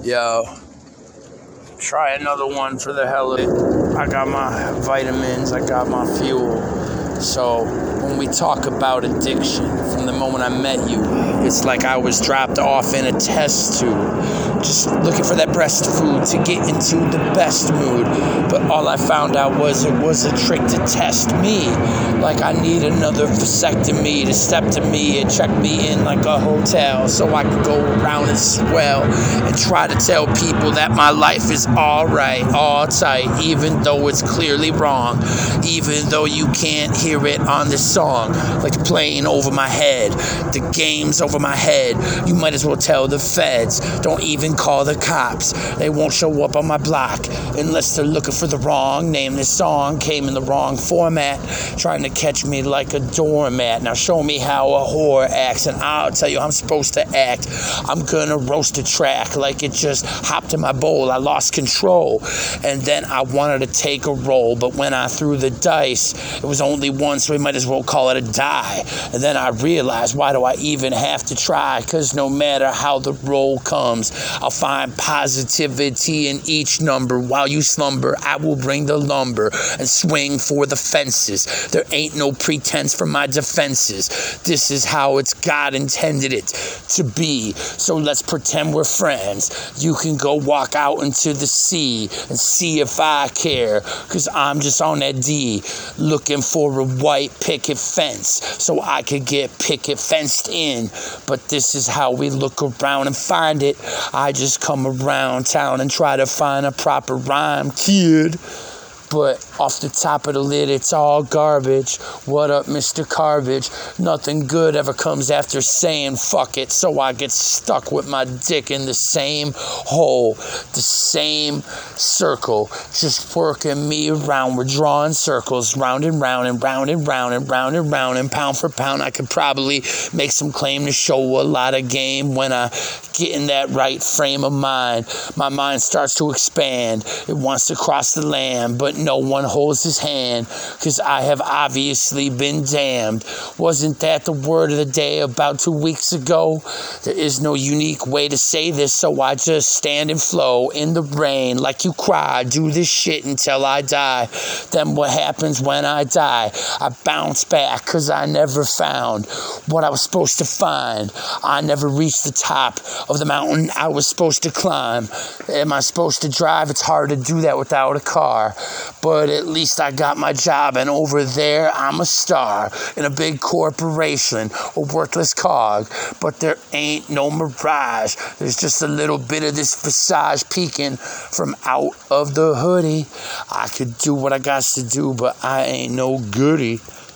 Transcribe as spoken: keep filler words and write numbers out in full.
Yo, try another one for the hell of it. I got my vitamins, I got my fuel. So when we talk about addiction, from the moment I met you, it's like I was dropped off in a test tube, just looking for that breast food to get into the best mood. But all I found out was it was a trick to test me. Like I need another vasectomy to step to me and check me in like a hotel so I could go around and swell and try to tell people that my life is alright, all tight, even though it's clearly wrong, even though you can't hear it on this song, like playing over my head, the game's over my head. You might as well tell the feds, don't even call the cops, they won't show up on my block unless they're looking for the wrong name. This song came in the wrong format, trying to catch me like a doormat. Now show me how a whore acts and I'll tell you how I'm supposed to act. I'm gonna roast a track like it just hopped in my bowl. I lost control and then I wanted to take a roll, but when I threw the dice, it was only one, so we might as well call it a die. And then I realized, why do I even have to try? Because no matter how the roll comes, I'll find positivity in each number. While you slumber, I will bring the lumber and swing for the fences. There ain't no pretense for my defenses. This is how it's God intended it to be. So let's pretend we're friends. You can go walk out into the sea and see if I care, because I'm just on that D looking for a white picket fence so I could get picket fenced in. But this is how we look around and find it. I just come around town and try to find a proper rhyme, kid. But off the top of the lid, it's all garbage. What up, Mister Garbage? Nothing good ever comes after saying fuck it. So I get stuck with my dick in the same hole, the same circle, just working me around. We're drawing circles, round and round and round and round and round and round. And pound for pound, I could probably make some claim to show a lot of game when I get in that right frame of mind. My mind starts to expand. It wants to cross the land, but no one holds his hand, because I have obviously been damned. Wasn't that the word of the day about two weeks ago? There is no unique way to say this, so I just stand and flow in the rain like you cry. Do this shit until I die. Then what happens when I die? I bounce back, because I never found what I was supposed to find. I never reached the top of the mountain I was supposed to climb. Am I supposed to drive? It's hard to do that without a car. But at least I got my job, and over there I'm a star in a big corporation, a worthless cog. But there ain't no mirage. There's just a little bit of this visage peeking from out of the hoodie. I could do what I got to do, but I ain't no goodie.